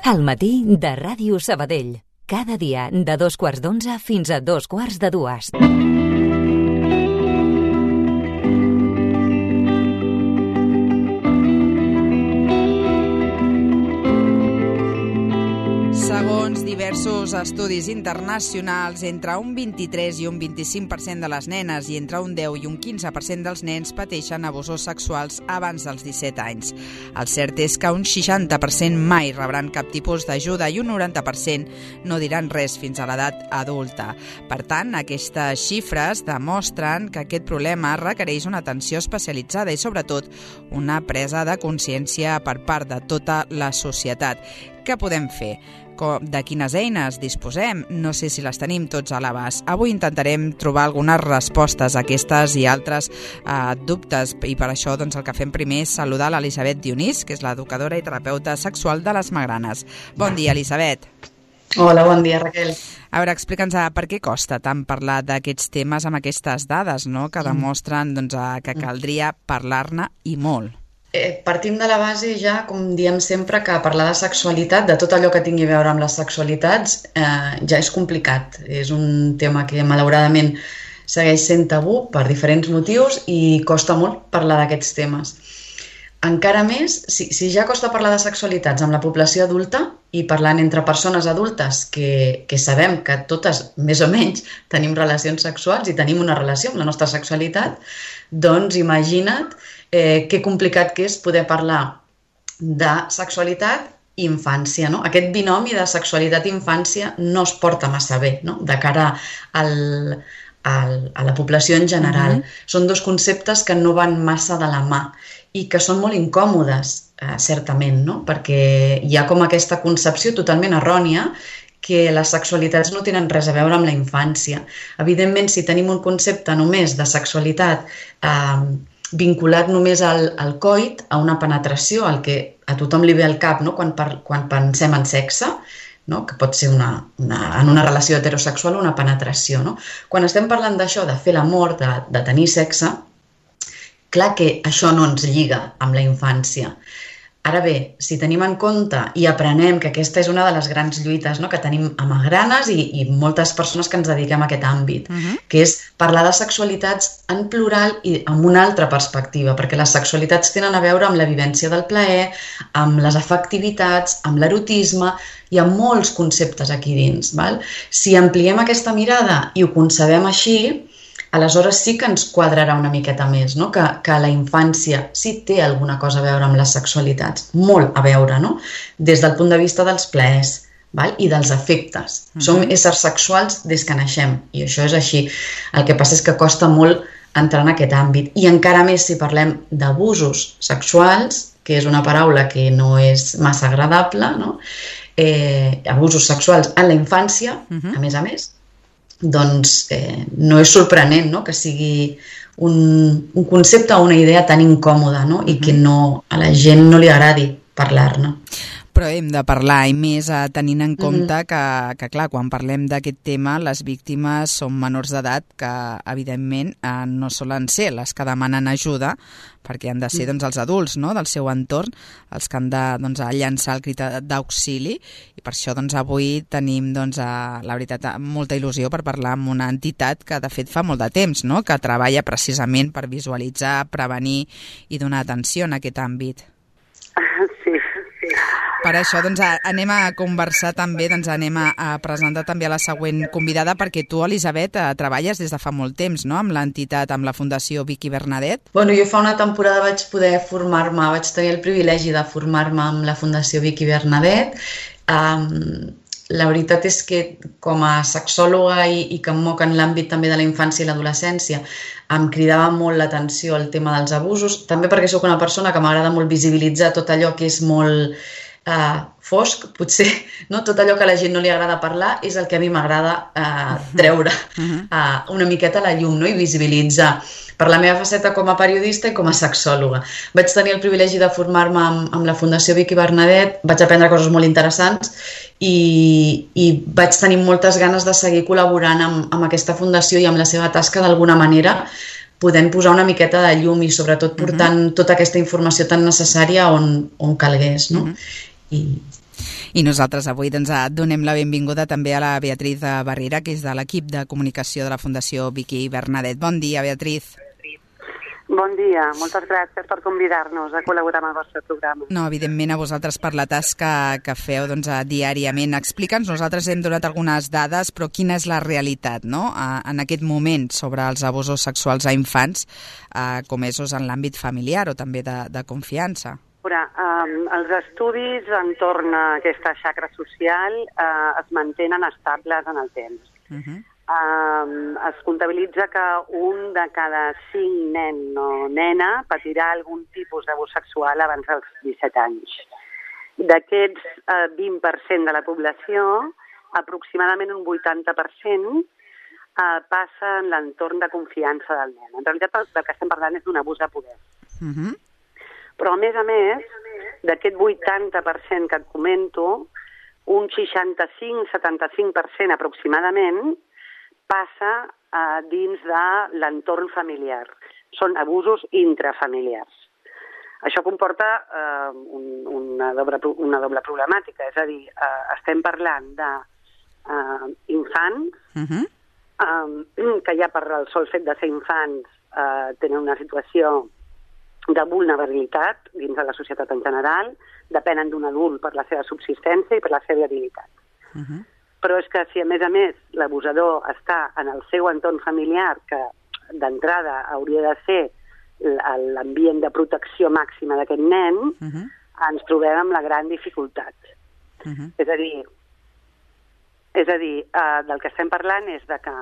Al matí de Ràdio Sabadell. Cada dia de 2:15 fins a 2:45. Segons diversos estudis internacionals, entre un 23 i un 25% de les nenes i entre un 10 i un 15% dels nens pateixen abusos sexuals abans dels 17 anys. El cert és que un 60% mai rebran cap tipus d'ajuda i un 90% no diran res fins a l'edat adulta. Per tant, aquestes xifres demostren que aquest problema requereix una atenció especialitzada i, sobretot, una presa de consciència per part de tota la societat. Què podem fer? De quines eines disposem? No sé si les tenim tots a l'abast. Avui intentarem trobar algunes respostes a aquestes i altres dubtes, i per això el que fem primer és saludar l'Elisabet Dionís, que és l'educadora i terapeuta sexual de les Magranes. Bon dia, Elisabet. Hola, bon dia, Raquel. A veure, explica'ns per què costa tant parlar d'aquests temes amb aquestes dades, no?, que demostren que caldria parlar-ne i molt. Partim de la base ja, com diem sempre, que parlar de sexualitat, de tot allò que tingui a veure amb les sexualitats, ja és complicat. És un tema que malauradament segueix sent tabú per diferents motius i costa molt parlar d'aquests temes. Encara més, si ja costa parlar de sexualitats amb la població adulta i parlant entre persones adultes que sabem que totes, més o menys, tenim relacions sexuals i tenim una relació amb la nostra sexualitat, doncs imagina't que complicat que és poder parlar de sexualitat i infància, no? Aquest binomi de sexualitat i infància no es porta massa bé, no?, de cara a la població en general. Són dos conceptes que no van massa de la mà i que són molt incòmodes, certament, no?, perquè hi ha com aquesta concepció totalment errònia que les sexualitats no tenen res a veure amb la infància. Evidentment, si tenim un concepte només de sexualitat vinculat només al coit, a una penetració, al que a tothom li ve al cap, no?, quan pensem en sexe, no?, que pot ser en una relació heterosexual una penetració, no? Quan estem parlant d'això, de fer l'amor, de tenir sexe, clar que això no ens lliga amb la infància. Ara bé, si tenim en compte i aprenem que aquesta és una de les grans lluites, no?, que tenim a Magranes i moltes persones que ens dediquem a aquest àmbit, que és parlar de sexualitats en plural i amb una altra perspectiva, perquè les sexualitats tenen a veure amb la vivència del plaer, amb les afectivitats, amb l'erotisme, hi ha molts conceptes aquí dins, val? Si ampliem aquesta mirada i ho concebem així, aleshores sí que ens quadrarà una miqueta més, no?, que la infància sí té alguna cosa a veure amb les sexualitats, molt a veure, no?, des del punt de vista dels plaers, val?, i dels afectes. Som éssers sexuals des que naixem, i això és així. El que passa és que costa molt entrar en aquest àmbit, i encara més si parlem d'abusos sexuals, que és una paraula que no és massa agradable, no?, abusos sexuals en la infància, a més, doncs no és sorprenent, no?, que sigui un concepte o una idea tan incòmoda, no?, i que a la gent no li agradi parlar-ne. Però hem de parlar, i més tenint en compte que, clar, quan parlem d'aquest tema, les víctimes són menors d'edat que, evidentment, no solen ser les que demanen ajuda, perquè han de ser els adults, no?, del seu entorn, els que han de llançar el crit d'auxili, i per això avui tenim, la veritat, molta il·lusió per parlar amb una entitat que, de fet, fa molt de temps, no?, que treballa precisament per visualitzar, prevenir i donar atenció en aquest àmbit. Per això anem a conversar també, anem a presentar també a la següent convidada, perquè tu, Elisabet, treballes des de fa molt temps, no?, amb l'entitat, amb la Fundació Vicky Bernadet. Bueno, jo fa una temporada vaig poder formar-me, vaig tenir el privilegi de formar-me amb la Fundació Vicky Bernadet. La veritat és que com a sexòloga i que em moc en l'àmbit també de la infància i l'adolescència, em cridava molt l'atenció el tema dels abusos, també perquè sóc una persona que m'agrada molt visibilitzar tot allò que és molt fosc, potser, no? Tot allò que a la gent no li agrada parlar és el que a mi m'agrada treure una miqueta a la llum, no?, i visibilitzar per la meva faceta com a periodista i com a sexòloga. Vaig tenir el privilegi de formar-me amb la Fundació Vicky Bernadet, vaig aprendre coses molt interessants i vaig tenir moltes ganes de seguir col·laborant amb aquesta fundació i amb la seva tasca d'alguna manera, podent posar una miqueta de llum i sobretot portant tota aquesta informació tan necessària on calgués, no? I nosaltres avui donem la benvinguda també a la Beatriz Barrera, que és de l'equip de comunicació de la Fundació Vicky Bernadet. Bon dia, Beatriz. Bon dia, moltes gràcies per convidar-nos a col·laborar amb el vostre programa. No, evidentment a vosaltres per la tasca que feu diàriament. Explica'ns, nosaltres hem donat algunes dades, però quina és la realitat, no?, en aquest moment sobre els abusos sexuals a infants, comesos en l'àmbit familiar o també de confiança. Els estudis entorn a aquesta xacra social es mantenen estables en el temps. Es comptabilitza que un de cada 5 nen o nena patirà algun tipus d'abús sexual abans dels 17 anys. D'aquests 20% de la població, aproximadament un 80% passa en l'entorn de confiança del nen. En realitat, del que estem parlant és d'un abús de poder. Però, a més, d'aquest 80% que et comento, un 65-75% aproximadament passa dins de l'entorn familiar. Són abusos intrafamiliars. Això comporta una doble problemàtica, és a dir, estem parlant d'infants que ja per el sol fet de ser infants tenen una situació de vulnerabilitat dins de la societat en general, depenen d'un adult per la seva subsistència i per la seva viabilitat. Però és que si a més l'abusador està en el seu entorn familiar, que d'entrada hauria de ser l'ambient de protecció màxima d'aquest nen, ens trobem amb la gran dificultat. És a dir, del que estem parlant és de que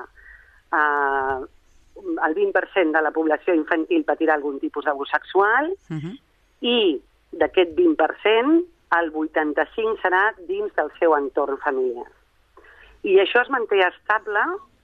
el 20% de la població infantil patirà algun tipus d'abús sexual i d'aquest 20%, el 85% serà dins del seu entorn familiar. I això es manté estable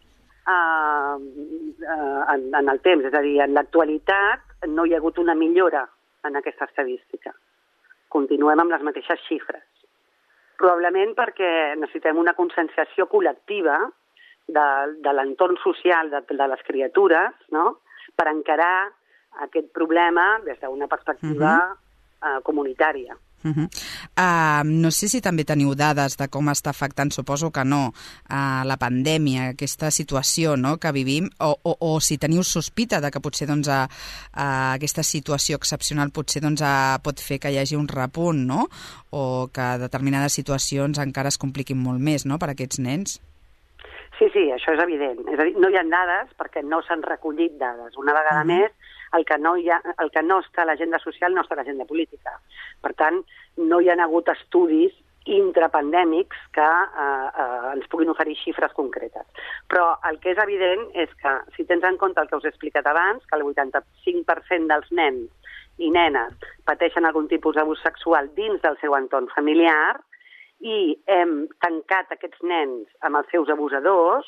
en el temps, és a dir, en l'actualitat no hi ha hagut una millora en aquesta estadística. Continuem amb les mateixes xifres. Probablement perquè necessitem una conscienciació col·lectiva de l'entorn social de les criatures, no?, per encarar aquest problema des d'una perspectiva comunitària. No sé si també teniu dades de com està afectant, suposo que no, la pandèmia, aquesta situació, no?, que vivim, o si teniu sospita de que potser aquesta situació excepcional potser pot fer que hi hagi un repunt, no?, o que determinades situacions encara es compliquin molt més, no?, per a aquests nens. Sí, això és evident. És a dir, no hi ha dades perquè no s'han recollit dades. Una vegada més, el que no està a l'agenda social no està a l'agenda política. Per tant, no hi ha hagut estudis intrapandèmics que ens puguin oferir xifres concretes. Però el que és evident és que, si tens en compte el que us he explicat abans, que el 85% dels nens i nenes pateixen algun tipus d'abús sexual dins del seu entorn familiar, i hem tancat aquests nens amb els seus abusadors,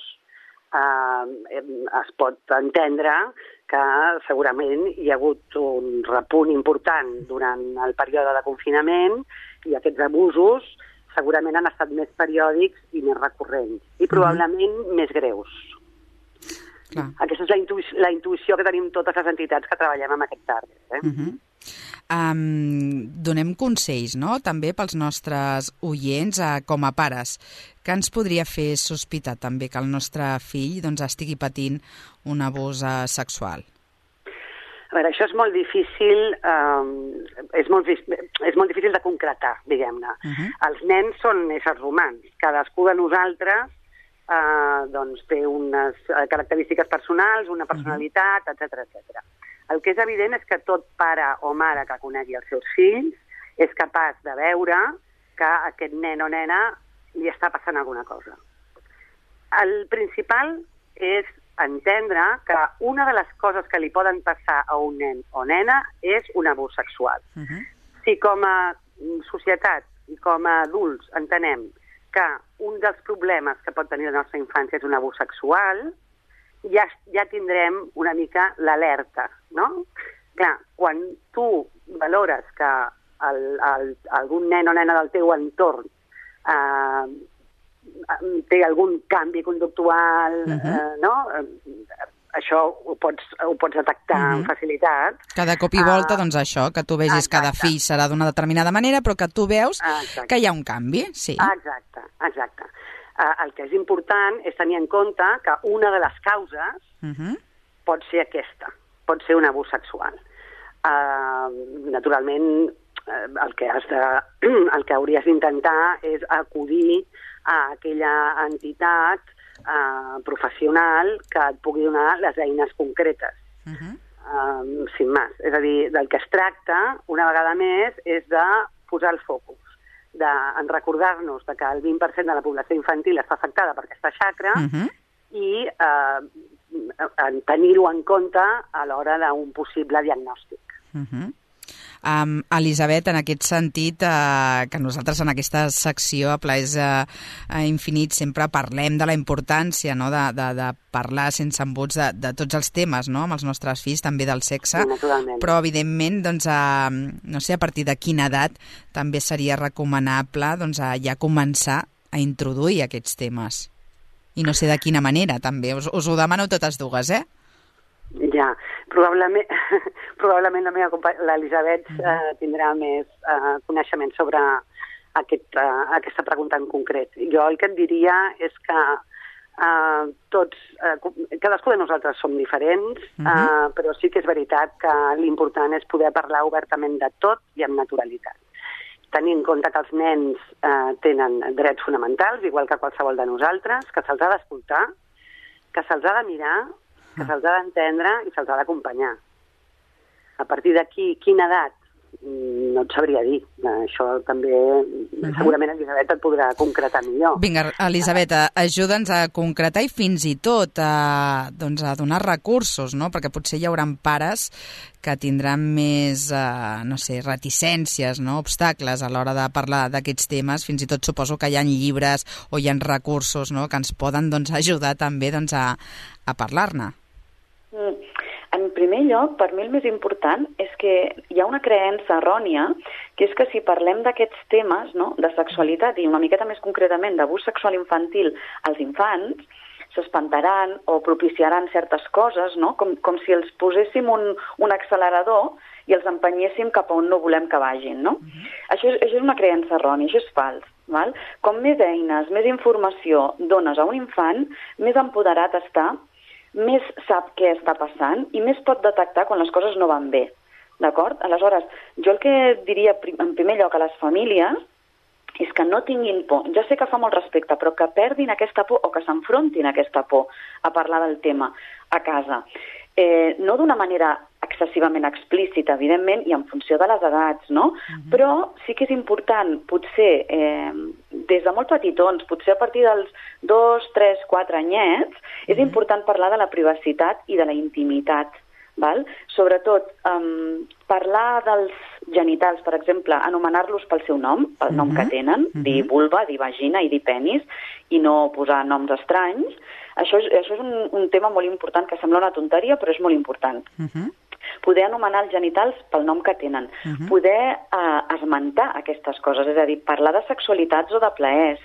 es pot entendre que segurament hi ha hagut un repunt important durant el període de confinament i aquests abusos segurament han estat més periòdics i més recurrents i probablement més greus. Aquesta és la intuïció que tenim totes les entitats que treballem amb aquest target. Donem consells, no?, també pels nostres oients com a pares. Què ens podria fer sospitar també que el nostre fill estigui patint un abús sexual? A veure, això és molt difícil, és molt difícil de concretar, diguem-ne. Els nens són éssers humans. Cadascú de nosaltres té unes característiques personals, una personalitat, etc. El que és evident és que tot pare o mare que conegui els seus fills és capaç de veure que a aquest nen o nena li està passant alguna cosa. El principal és entendre que una de les coses que li poden passar a un nen o nena és un abús sexual. Si com a societat i com a adults entenem que un dels problemes que pot tenir la nostra infància és un abús sexual, ja tindrem una mica l'alerta, no? Clar, quan tu valores que algun nen o nena del teu entorn té algun canvi conductual, no? això ho pots detectar amb facilitat. Cada cop i volta, doncs això, que tu vegis que cada fill serà d'una determinada manera, però que tu veus que hi ha un canvi, sí. Exacte. El que és important és tenir en compte que una de les causes pot ser aquesta, pot ser un abús sexual. Naturalment, el que hauries d'intentar és acudir a aquella entitat professional que et pugui donar les eines concretes, sin més. És a dir, del que es tracta, una vegada més, és de posar el focus, en recordar-nos que el 20% de la població infantil està afectada per aquesta xacra i tenir-ho en compte a l'hora d'un possible diagnòstic. Elisabet, en aquest sentit, que nosaltres en aquesta secció a Plaers Infinits sempre parlem de la importància de parlar sense embuts de tots els temes, no?, amb els nostres fills, també del sexe, però evidentment, doncs, no sé, a partir de quina edat també seria recomanable ja començar a introduir aquests temes. I no sé de quina manera, també. Us ho demano totes dues, eh? Ja, probablement l'Elisabet tindrà més coneixement sobre aquesta pregunta en concret. Jo el que et diria és que cadascú de nosaltres som diferents, però sí que és veritat que l'important és poder parlar obertament de tot i amb naturalitat. Tenir en compte que els nens tenen drets fonamentals, igual que qualsevol de nosaltres, que se'ls ha d'escoltar, que se'ls ha de mirar, que se'ls ha d'entendre i se'ls ha d'acompanyar. A partir d'aquí, quina edat? No et sabria dir. Això també, segurament Elisabet et podrà concretar millor. Vinga, Elisabet, ajuda'ns a concretar i fins i tot a donar recursos, no? Perquè potser hi haurà pares que tindran més, no sé, reticències, no?, obstacles a l'hora de parlar d'aquests temes. Fins i tot suposo que hi ha llibres o hi ha recursos, no?, que ens poden ajudar també a parlar-ne. En primer lloc, per mi el més important és que hi ha una creença errònia, que és que si parlem d'aquests temes, no?, de sexualitat i una miqueta més concretament d'abús sexual infantil als infants, s'espantaran o propiciaran certes coses, no?, com si els poséssim un accelerador i els empenyéssim cap a on no volem que vagin, no? Això és una creença errònia, això és fals. Val? Com més eines, més informació dones a un infant, més empoderat està, més sap què està passant i més pot detectar quan les coses no van bé. D'acord? Aleshores, jo el que diria en primer lloc a les famílies és que no tinguin por. Ja sé que fa molt respecte, però que perdin aquesta por o que s'enfrontin a aquesta por a parlar del tema a casa. No d'una manera excessivament explícita, evidentment, i en funció de les edats, no? Però sí que és important, potser des de molt petitons, potser a partir dels 2, 3, 4 anyets, és important parlar de la privacitat i de la intimitat. Val? Sobretot, parlar dels genitals, per exemple, anomenar-los pel seu nom, pel nom que tenen, dir vulva, dir vagina i dir penis, i no posar noms estranys. Això és un tema molt important, que sembla una tonteria, però és molt important. Poder anomenar els genitals pel nom que tenen. Poder esmentar aquestes coses, és a dir, parlar de sexualitats o de plaers.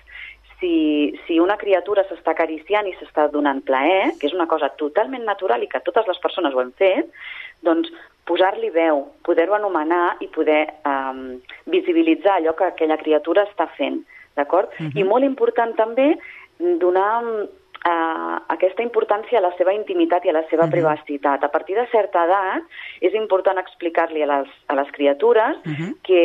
Si una criatura s'està acariciant i s'està donant plaer, que és una cosa totalment natural i que totes les persones ho hem fet, doncs posar-li veu, poder-ho anomenar i poder visibilitzar allò que aquella criatura està fent, d'acord? I molt important també donar aquesta importància a la seva intimitat i a la seva privacitat. A partir de certa edat és important explicar-li a les criatures que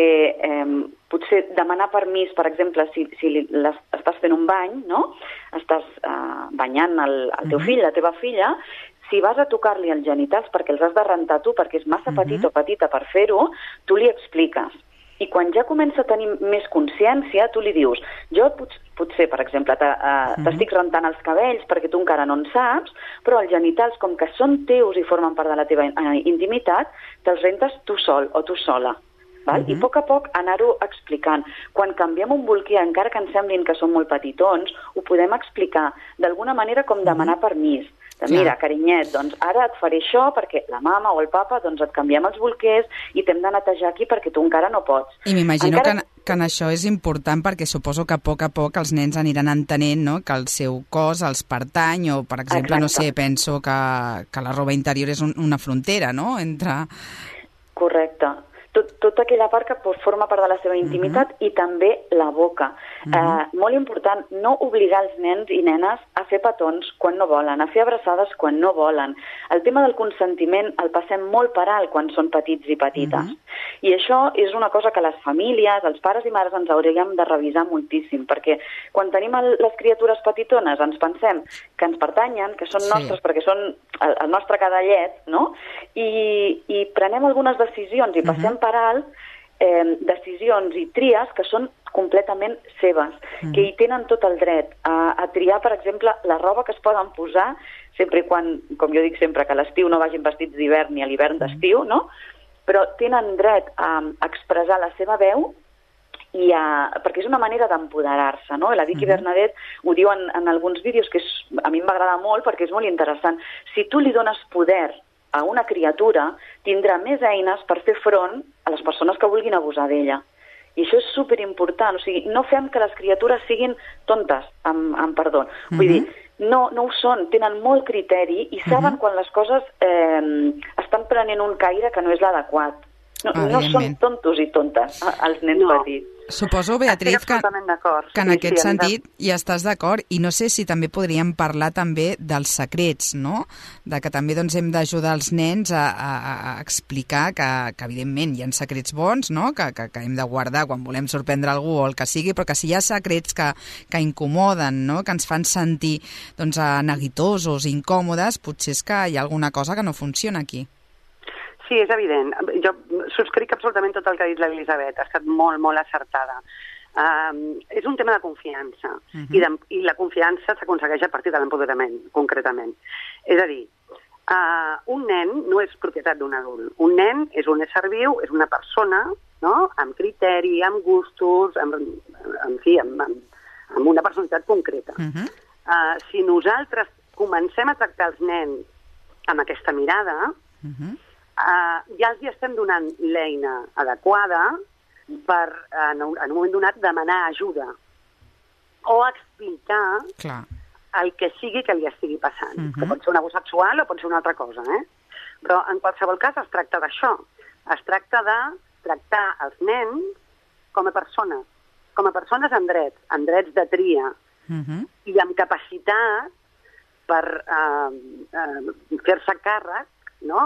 potser demanar permís, per exemple, si estàs fent un bany, no? Estàs banyant el teu fill, la teva filla, si vas a tocar-li els genitals perquè els has de rentar tu, perquè és massa petit o petita per fer-ho, tu li expliques. I quan ja comença a tenir més consciència, tu li dius, jo potser, per exemple, t'estic rentant els cabells perquè tu encara no en saps, però els genitals, com que són teus i formen part de la teva intimitat, te'ls rentes tu sol o tu sola. Val? I a poc anar-ho explicant. Quan canviem un bolquer, encara que ens semblin que són molt petitons, ho podem explicar d'alguna manera com demanar permís. Mira, carinyet, doncs ara et faré això perquè la mama o el papa doncs et canviem els bolquers i t'hem de netejar aquí perquè tu encara no pots. I m'imagino que en això és important perquè suposo que a poc els nens aniran entenent, no?, que el seu cos els pertany o, per exemple, no sé, penso que la roba interior és una frontera, no?, entre... Correcte. Tota aquella part que forma part de la seva intimitat i també la boca. Molt important, no obligar els nens i nenes a fer petons quan no volen, a fer abraçades quan no volen. El tema del consentiment el passem molt per alt quan són petits i petites. I això és una cosa que les famílies, els pares i mares ens hauríem de revisar moltíssim, perquè quan tenim les criatures petitones ens pensem que ens pertanyen, que són nostres perquè són el nostre cadallet, no? I prenem algunes decisions i passem per alt decisions i tries que són completament seves, que hi tenen tot el dret a triar, per exemple, la roba que es poden posar, sempre i quan, com jo dic sempre, que a l'estiu no vagin vestits d'hivern ni a l'hivern d'estiu, no? Però tenen dret a expressar la seva veu perquè és una manera d'empoderar-se, no? La Vicky Bernadette ho diu en alguns vídeos que a mi m'agrada molt perquè és molt interessant. Si tu li dones poder a una criatura, tindrà més eines per fer front a les persones que vulguin abusar d'ella. I això és superimportant. O sigui, no fem que les criatures siguin tontes, amb perdó. Vull dir, no ho són, tenen molt criteri i saben quan les coses estan prenent un caire que no és l'adequat. No són tontos i tontes, els nens petits. Suposo, Beatriz, que en aquest sentit ja estàs d'acord, i no sé si també podríem parlar també dels secrets, no? De que també hem d'ajudar els nens a explicar que evidentment hi ha secrets bons, no?, que hem de guardar quan volem sorprendre algú o el que sigui, però que si hi ha secrets que incomoden, no?, que ens fan sentir neguitosos, incòmodes, potser és que hi ha alguna cosa que no funciona aquí. Sí, és evident. Jo subscric absolutament tot el que ha dit l'Elisabet. Ha estat molt, molt acertada. És un tema de confiança. I la confiança s'aconsegueix a partir de l'empoderament, concretament. És a dir, un nen no és propietat d'un adult. Un nen és un ésser viu, és una persona, no?, amb criteri, amb gustos, amb una personalitat concreta. Si nosaltres comencem a tractar els nens amb aquesta mirada, ja els estem donant l'eina adequada per, en un moment donat, demanar ajuda o explicar el que sigui que li estigui passant. Que pot ser un abús sexual o pot ser una altra cosa, Però, en qualsevol cas, es tracta d'això. Es tracta de tractar els nens com a persones amb drets de tria i amb capacitat per fer-se càrrec, no?,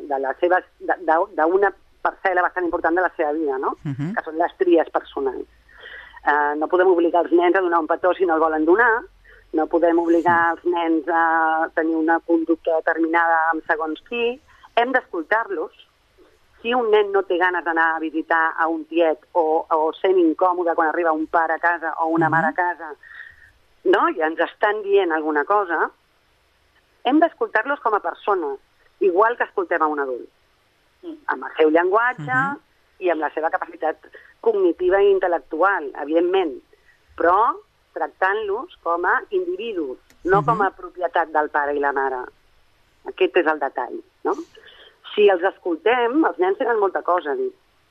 d'una parcel·la bastant important de la seva vida, no?, que són les tries personals. No podem obligar els nens a donar un petó si no el volen donar, no podem obligar els nens a tenir una conducta determinada amb segons qui. Hem d'escoltar-los. Si un nen no té ganes d'anar a visitar a un tiet o sent incòmode quan arriba un pare a casa o una mare a casa, no?, i ens estan dient alguna cosa, hem d'escoltar-los com a persones, igual que escoltem a un adult, amb el seu llenguatge i amb la seva capacitat cognitiva i intel·lectual, evidentment, però tractant-los com a individus, no com a propietat del pare i la mare. Aquest és el detall, no? Si els escoltem, els nens tenen molta cosa a dir.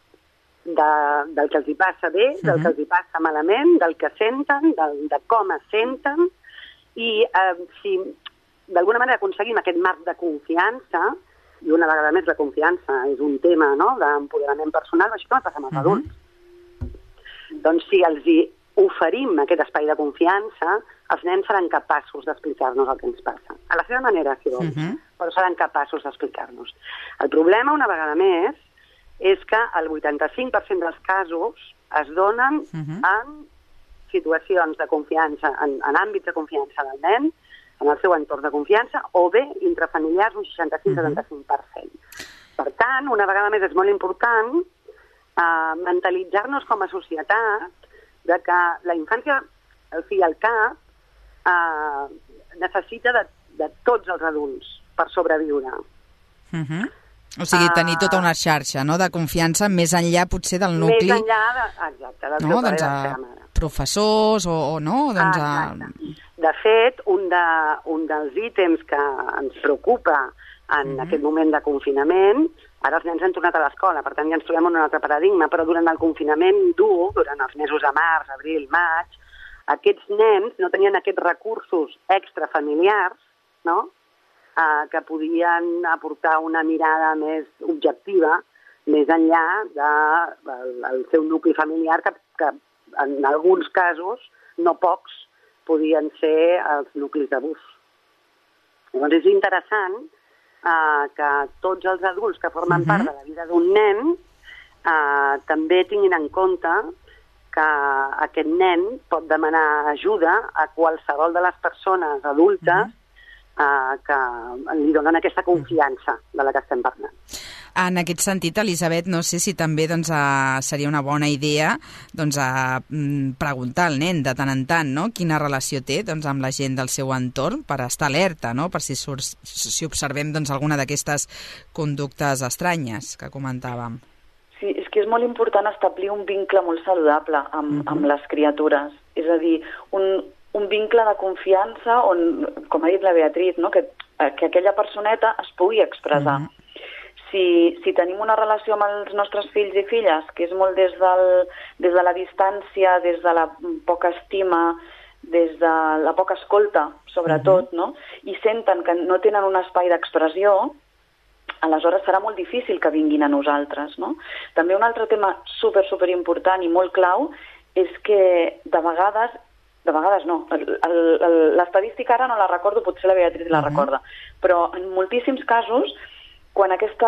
Del que els hi passa bé, del que els hi passa malament, del que senten, de com es senten, i si d'alguna manera aconseguim aquest marc de confiança, i una vegada més la confiança és un tema, no?, d'empoderament personal, això també passa amb els adults. Doncs si els hi oferim aquest espai de confiança, els nens seran capaços d'explicar-nos el que ens passa. A la seva manera, si vols, però seran capaços d'explicar-nos. El problema, una vegada més, és que el 85% dels casos es donen en situacions de confiança, en àmbits de confiança del nen, en el seu entorn de confiança, o bé intrafamiliars, un 65-75%. Per tant, una vegada més és molt important mentalitzar-nos com a societat de que la infància, al fi i al cap, necessita de tots els adults per sobreviure. O sigui, tenir tota una xarxa, no?, de confiança més enllà, potser, del nucli... Més enllà, exacte, del teu pare i de la teva mare. Professors o no? De fet, un dels ítems que ens preocupa en aquest moment de confinament Ara els nens han tornat a l'escola, per tant ja ens trobem en un altre paradigma, però durant el confinament dur, durant els mesos de març, abril, maig, aquests nens no tenien aquests recursos extrafamiliars, no?, que podien aportar una mirada més objectiva, més enllà del seu nucli familiar, que en alguns casos, no pocs, podien ser els nuclis d'abús. Llavors és interessant que tots els adults que formen part de la vida d'un nen també tinguin en compte que aquest nen pot demanar ajuda a qualsevol de les persones adultes que li donen aquesta confiança de la que estem parlant. En aquest sentit, Elisabet, no sé si també seria una bona idea preguntar al nen de tant en tant, no?, quina relació té amb la gent del seu entorn, per estar alerta, no?, per si observem alguna d'aquestes conductes estranyes que comentàvem. Sí, és que és molt important establir un vincle molt saludable amb les criatures. És a dir, un vincle de confiança on, com ha dit la Beatriz, no?, que aquella personeta es pugui expressar. Si tenim una relació amb els nostres fills i filles, que és molt des de la distància, des de la poca estima, des de la poca escolta, sobretot, no?, i senten que no tenen un espai d'expressió, aleshores serà molt difícil que vinguin a nosaltres, no? També un altre tema super important i molt clau és que de vegades no, l'estadística ara no la recordo, potser la Beatriz la recorda, però en moltíssims casos, quan aquest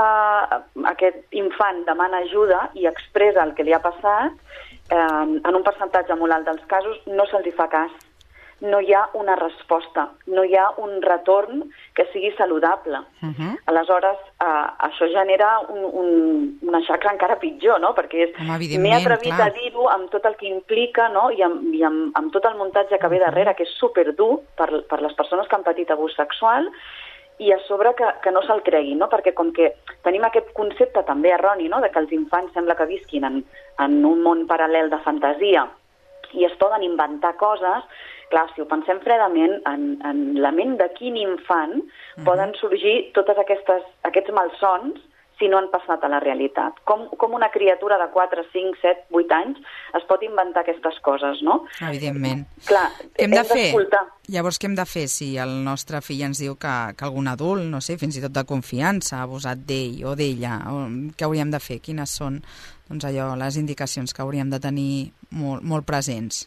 infant demana ajuda i expressa el que li ha passat, en un percentatge molt alt dels casos no se'ls fa cas. No hi ha una resposta, no hi ha un retorn que sigui saludable. Aleshores, això genera una xacra encara pitjor, no?, perquè m'he atrevit a dir-ho amb tot el que implica, no?, i amb tot el muntatge que ve darrere, que és superdur per les persones que han patit abús sexual, i a sobre que no se'l creguin, no?, perquè com que tenim aquest concepte també erroni, no?, de que els infants sembla que visquin en un món paral·lel de fantasia i es poden inventar coses. Clar, si ho pensem fredament, en la ment de quin infant poden sorgir tots aquests malsons si no han passat a la realitat. Com una criatura de 4, 5, 7, 8 anys es pot inventar aquestes coses, no? Evidentment. Clar, hem d'escoltar. Llavors, què hem de fer si el nostre fill ens diu que algun adult, no sé, fins i tot de confiança, ha abusat d'ell o d'ella? Què hauríem de fer? Quines són les indicacions que hauríem de tenir molt presents?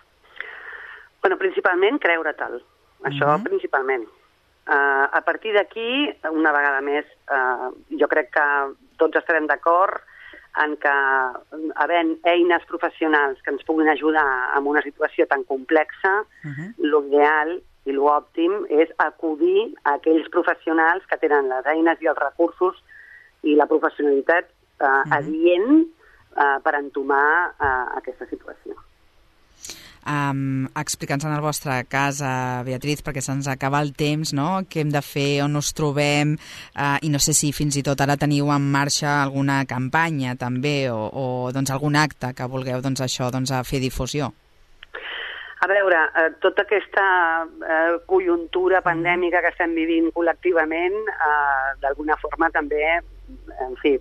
Bueno, principalment creure-te'l. Això principalment. A partir d'aquí, una vegada més, jo crec que tots estarem d'acord en que havent eines professionals que ens puguin ajudar en una situació tan complexa, l'ideal i l'òptim és acudir a aquells professionals que tenen les eines i els recursos i la professionalitat adient per entomar aquesta situació. Explica'ns en el vostre cas, Beatriz, perquè se'ns acaba el temps, no?, què hem de fer, on us trobem, i no sé si fins i tot ara teniu en marxa alguna campanya també o algun acte que vulgueu fer difusió. A veure, tota aquesta conjuntura pandèmica que estem vivint col·lectivament, d'alguna forma també, en fi,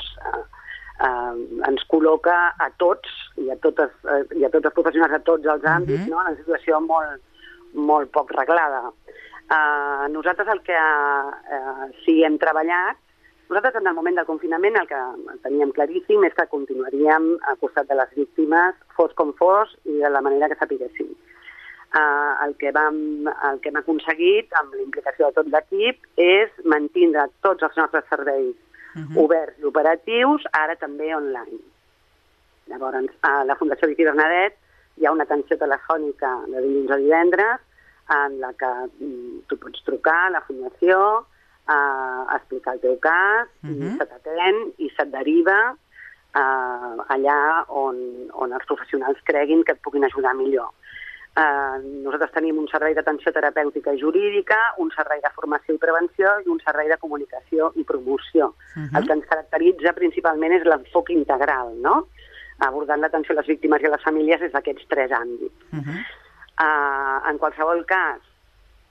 ens col·loca a tots i a tots els professionals de tots els àmbits, no?, en una situació molt poc reglada. Nosaltres el que sí hem treballat, nosaltres en el moment del confinament el que teníem claríssim és que continuaríem al costat de les víctimes, fos com fos i de la manera que sapiguéssim. El que hem aconseguit amb la implicació de tot l'equip és mantindre tots els nostres serveis oberts i operatius, ara també online. Llavors, a la Fundació Vicky Bernadet hi ha una atenció telefònica de dilluns a divendres en la que tu pots trucar a la Fundació, explicar el teu cas, i se t'atén i se't deriva allà on els professionals creguin que et puguin ajudar millor. Nosaltres tenim un servei d'atenció terapèutica i jurídica, un servei de formació i prevenció i un servei de comunicació i promoció. El que ens caracteritza principalment és l'enfoc integral, no?, abordant l'atenció a les víctimes i a les famílies des d'aquests 3 àmbits. En qualsevol cas,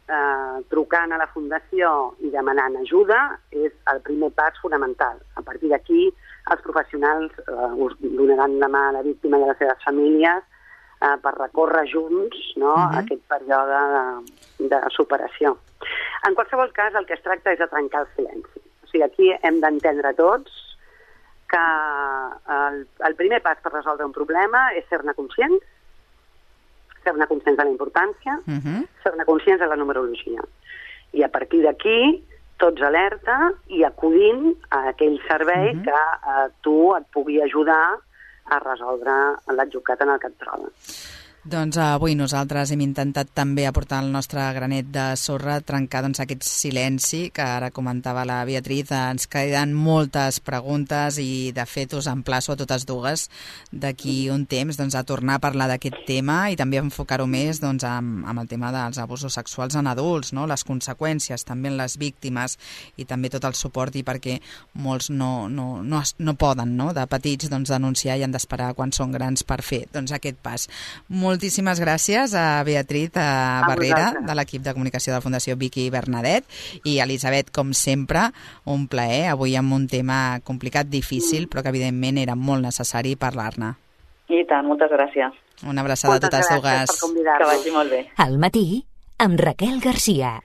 trucant a la Fundació i demanant ajuda és el primer pas fonamental. A partir d'aquí, els professionals us donaran la mà a la víctima i a les seves famílies per recórrer junts aquest període de superació. En qualsevol cas, el que es tracta és de trencar el silenci. O sigui, aquí hem d'entendre tots que el primer pas per resoldre un problema és ser-ne conscients, ser-ne conscients de la importància, ser-ne conscients de la numerologia. I a partir d'aquí, tots alerta i acudint a aquell servei que tu et pugui ajudar a resoldre l'atzucac en el que et trobes. Doncs avui nosaltres hem intentat també aportar el nostre granet de sorra, trencar aquest silenci que ara comentava la Beatriz. Ens queden moltes preguntes i de fet us emplaço a totes dues d'aquí un temps a tornar a parlar d'aquest tema i també enfocar-ho més amb el tema dels abusos sexuals en adults, les conseqüències també en les víctimes i també tot el suport, i perquè molts no poden de petits denunciar i han d'esperar quan són grans per fer aquest pas. Moltíssimes gràcies a Beatriz Barrera, de l'equip de comunicació de la Fundació Vicky Bernadet, i Elisabet, com sempre, un plaer, avui amb un tema complicat, difícil, però que evidentment era molt necessari parlar-ne. I tant, moltes gràcies. Una abraçada a totes dues. Que vagi molt bé. Al matí, amb Raquel Garcia.